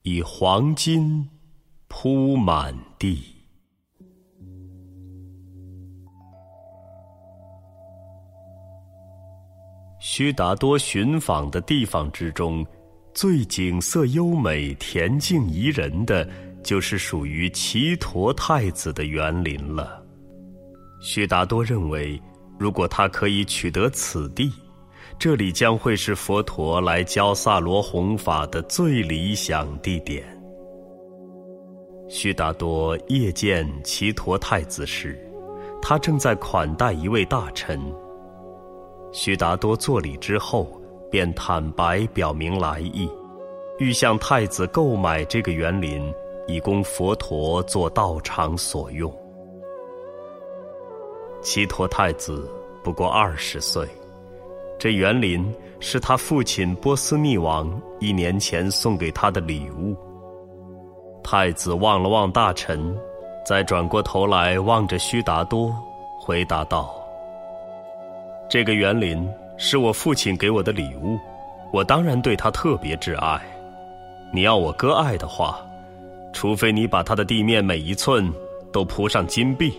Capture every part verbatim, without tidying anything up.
以黄金铺满地。须达多寻访的地方之中，最景色优美、恬静宜人的，就是属于祇陀太子的园林了。须达多认为，如果他可以取得此地，这里将会是佛陀来教萨罗弘法的最理想地点。须达多夜见祇陀太子时，他正在款待一位大臣。须达多作礼之后，便坦白表明来意，欲向太子购买这个园林，以供佛陀做道场所用。祇陀太子不过二十岁，这园林是他父亲波斯匿王一年前送给他的礼物。太子望了望大臣，再转过头来望着须达多，回答道：这个园林是我父亲给我的礼物，我当然对他特别挚爱。你要我割爱的话，除非你把它的地面每一寸都铺上金币。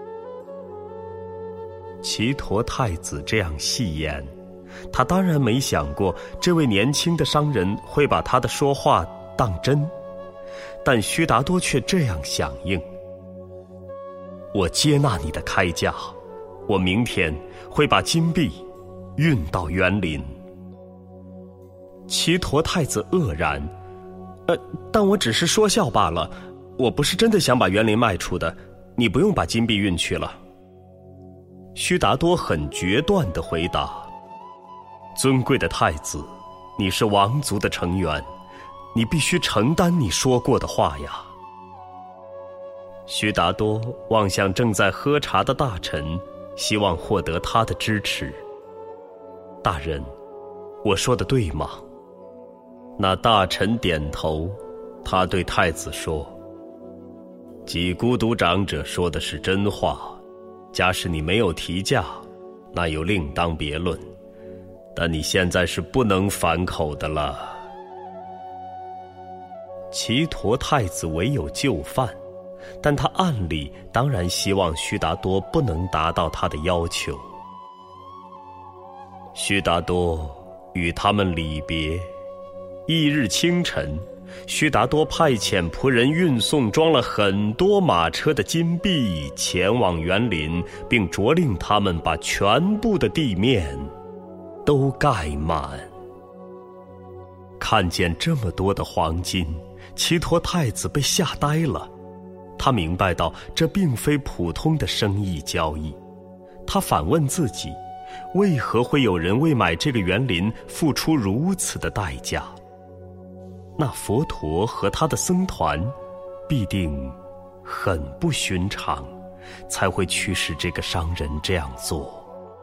祇陀太子这样戏言，他当然没想过这位年轻的商人会把他的说话当真，但须达多却这样响应：我接纳你的开价，我明天会把金币运到园林。祇陀太子愕然：呃，但我只是说笑罢了，我不是真的想把园林卖出的，你不用把金币运去了。须达多很决断地回答：尊贵的太子，你是王族的成员，你必须承担你说过的话呀。须达多望向正在喝茶的大臣，希望获得他的支持。大人，我说的对吗？那大臣点头，他对太子说：几孤独长者说的是真话，假使你没有提价，那又另当别论，但你现在是不能反口的了。祇陀太子唯有就范，但他暗里当然希望须达多不能达到他的要求。须达多与他们离别，翌日清晨，须达多派遣仆人运送装了很多马车的金币前往园林，并着令他们把全部的地面都盖满。看见这么多的黄金，祇陀太子被吓呆了。他明白到这并非普通的生意交易，他反问自己，为何会有人为买这个园林付出如此的代价？那佛陀和他的僧团必定很不寻常，才会驱使这个商人这样做。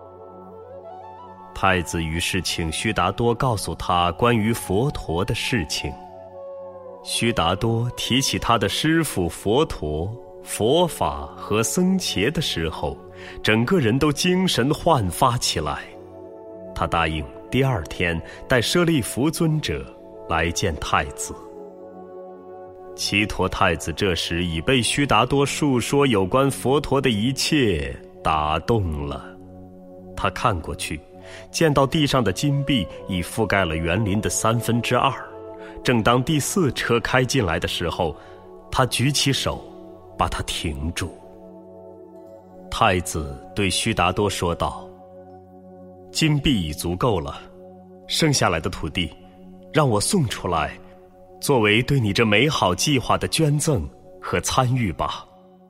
太子于是请须达多告诉他关于佛陀的事情。须达多提起他的师父佛陀、佛法和僧伽的时候，整个人都精神焕发起来。他答应第二天带舍利弗尊者来见太子。祇陀太子这时已被须达多述说有关佛陀的一切打动了。他看过去，见到地上的金币已覆盖了园林的三分之二。正当第四车开进来的时候，他举起手把它停住。太子对须达多说道：金币已足够了，剩下来的土地让我送出来，作为对你这美好计划的捐赠和参与吧。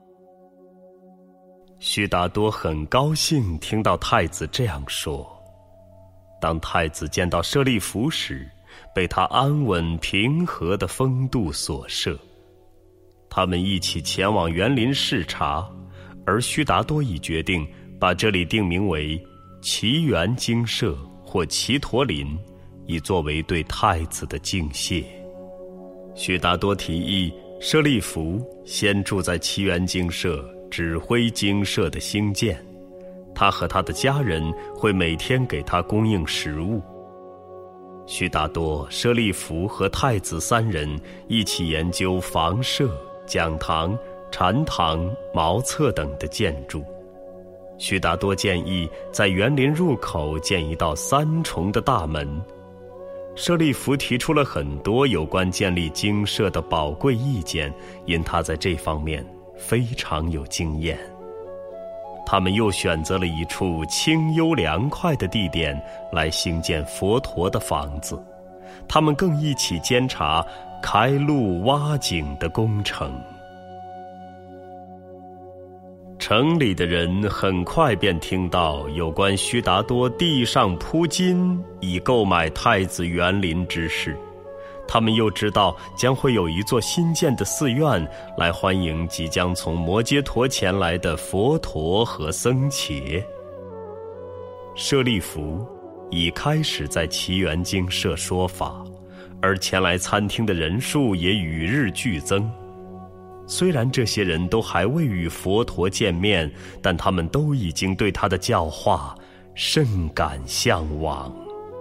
须达多很高兴听到太子这样说。当太子见到舍利弗时，被他安稳平和的风度所摄。他们一起前往园林视察，而须达多已决定把这里定名为祇园精舍或祇陀林，以作为对太子的敬谢。须达多提议舍利弗先住在祇园精舍，指挥精舍的兴建，他和他的家人会每天给他供应食物。 须达多、舍利弗和太子三人一起研究房舍、讲堂、禅堂、茅厕等的建筑。须达多建议在园林入口建一道三重的大门。舍利弗提出了很多有关建立精舍的宝贵意见，因他在这方面非常有经验。他们又选择了一处清幽凉快的地点来兴建佛陀的房子。他们更一起监察开路挖井的工程。城里的人很快便听到有关须达多地上铺金以购买太子园林之事。他们又知道将会有一座新建的寺院来欢迎即将从摩揭陀前来的佛陀和僧伽。舍利弗已开始在祇园精舍说法，而前来参听的人数也与日俱增。虽然这些人都还未与佛陀见面，但他们都已经对他的教化甚感向往。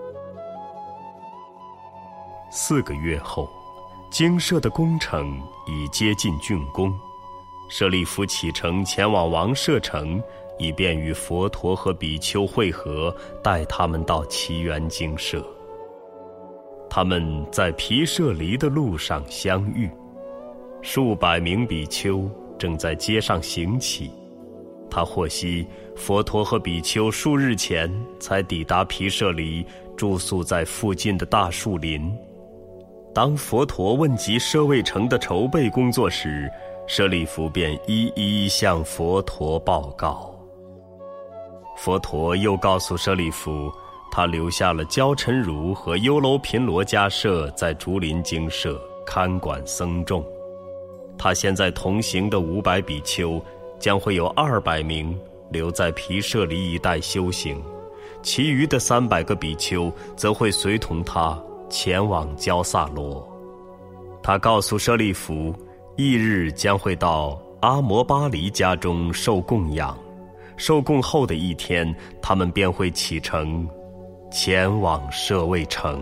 四个月后，精舍的工程已接近竣工。舍利弗启程前往王舍城，以便与佛陀和比丘会合，带他们到祇园精舍。他们在毗舍离的路上相遇，数百名比丘正在街上行乞。他获悉佛陀和比丘数日前才抵达毗舍离，住宿在附近的大树林。当佛陀问及舍卫城的筹备工作时，舍利弗便一一向佛陀报告。佛陀又告诉舍利弗，他留下了焦陈如和优楼频罗迦舍在竹林精舍看管僧众。他现在同行的五百比丘，将会有二百名留在毗舍离一带修行，其余的三百个比丘则会随同他前往焦萨罗。他告诉舍利弗，翌日将会到阿摩巴黎家中受供养，受供后的一天，他们便会启程前往舍卫城。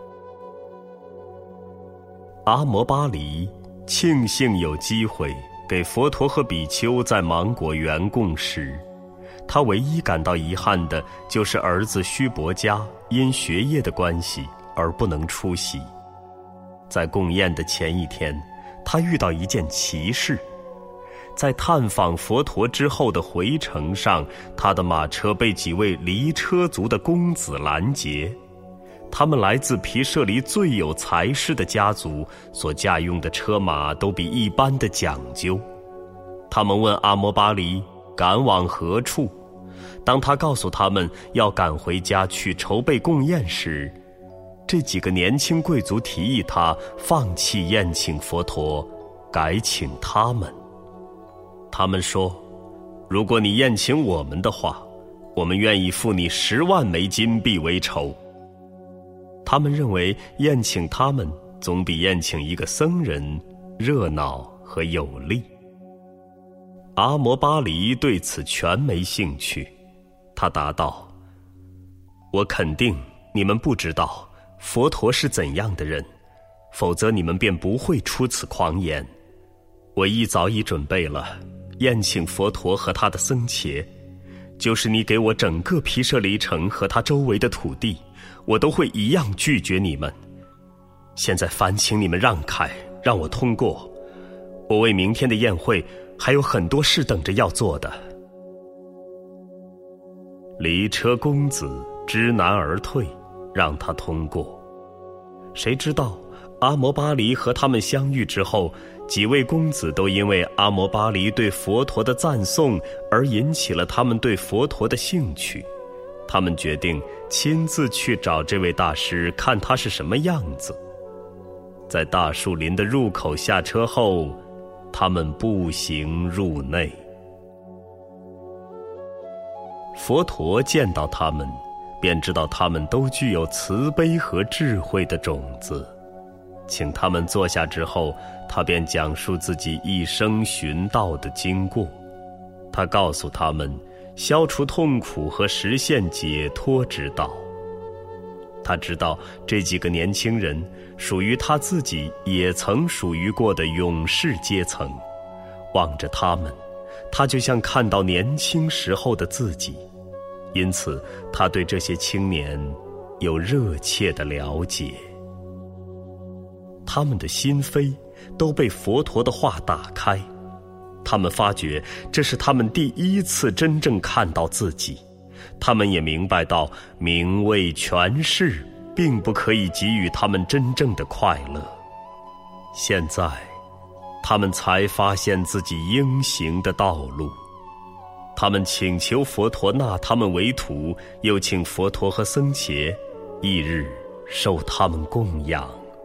阿摩巴黎庆幸有机会给佛陀和比丘在芒果园供食。他唯一感到遗憾的就是儿子须伯迦因学业的关系而不能出席。在供宴的前一天，他遇到一件奇事。在探访佛陀之后的回程上，他的马车被几位离车族的公子拦截。他们来自毗舍离最有才识的家族，所驾用的车马都比一般的讲究。他们问阿摩巴黎赶往何处，当他告诉他们要赶回家去筹备供宴时，这几个年轻贵族提议他放弃宴请佛陀，改请他们。他们说，如果你宴请我们的话，我们愿意付你十万枚金币为酬。他们认为宴请他们总比宴请一个僧人热闹和有利。阿摩巴黎对此全没兴趣。他答道，我肯定你们不知道佛陀是怎样的人，否则你们便不会出此狂言。我一早已准备了宴请佛陀和他的僧伽，就是你给我整个毗舍离城和他周围的土地，我都会一样拒绝你们。现在烦请你们让开，让我通过。我为明天的宴会还有很多事等着要做的。离车公子知难而退，让他通过。谁知道阿摩巴黎和他们相遇之后，几位公子都因为阿摩巴黎对佛陀的赞颂而引起了他们对佛陀的兴趣。他们决定亲自去找这位大师，看他是什么样子。在大树林的入口下车后，他们步行入内。佛陀见到他们，便知道他们都具有慈悲和智慧的种子。请他们坐下之后，他便讲述自己一生寻道的经过。他告诉他们消除痛苦和实现解脱之道。 他知道这几个年轻人属于他自己也曾属于过的勇士阶层，望着他们，他就像看到年轻时候的自己，因此他对这些青年有热切的了解。他们的心扉都被佛陀的话打开，他们发觉这是他们第一次真正看到自己，他们也明白到名位权势并不可以给予他们真正的快乐。现在他们才发现自己应行的道路，他们请求佛陀纳他们为徒，又请佛陀和僧伽翌日受他们供养。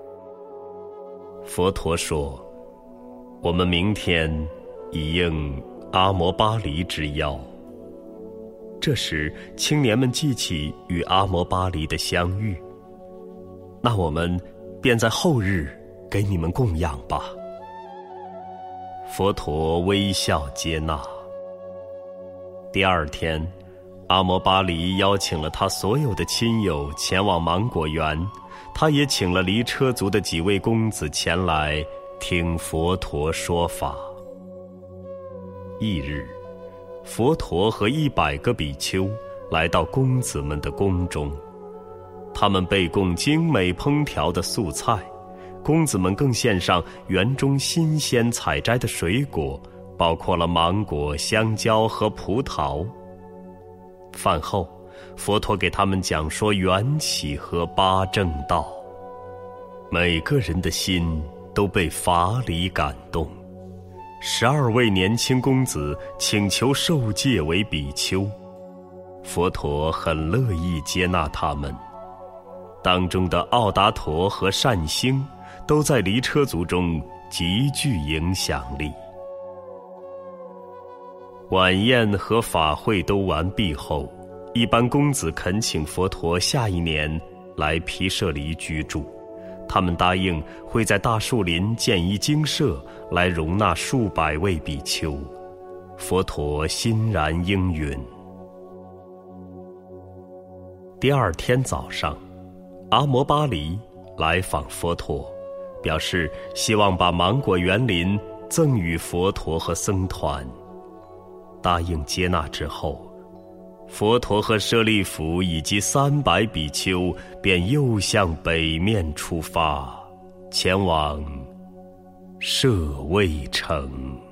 佛陀说，我们明天已应阿摩巴黎之邀。这时青年们记起与阿摩巴黎的相遇，那我们便在后日给你们供养吧。佛陀微笑接纳。第二天，阿摩巴黎邀请了他所有的亲友前往芒果园，他也请了离车族的几位公子前来听佛陀说法。翌日，佛陀和一百个比丘来到公子们的宫中，他们被供精美烹调的素菜，公子们更献上园中新鲜采摘的水果，包括了芒果、香蕉和葡萄。饭后，佛陀给他们讲说缘起和八正道，每个人的心都被法理感动。十二位年轻公子请求受戒为比丘，佛陀很乐意接纳他们。当中的奥达陀和善星都在离车族中极具影响力。晚宴和法会都完毕后，一般公子恳请佛陀下一年来毗舍离居住，他们答应会在大树林建一精舍来容纳数百位比丘。佛陀欣然应允。第二天早上，阿摩巴黎来访佛陀，表示希望把芒果园林赠予佛陀和僧团。答应接纳之后，佛陀和舍利弗以及三百比丘便又向北面出发，前往舍卫城。